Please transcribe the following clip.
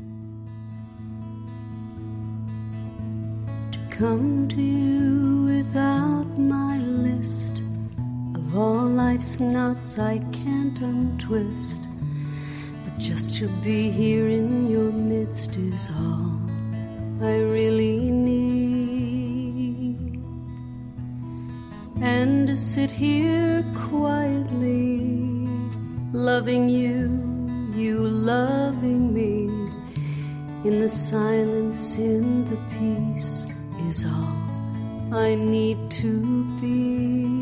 To come to you without my list of all life's knots I can't untwist, but just to be here in your midst is all I really need. And to sit here quietly, loving you, you loving me, in the silence, in the peace, is all I need to be.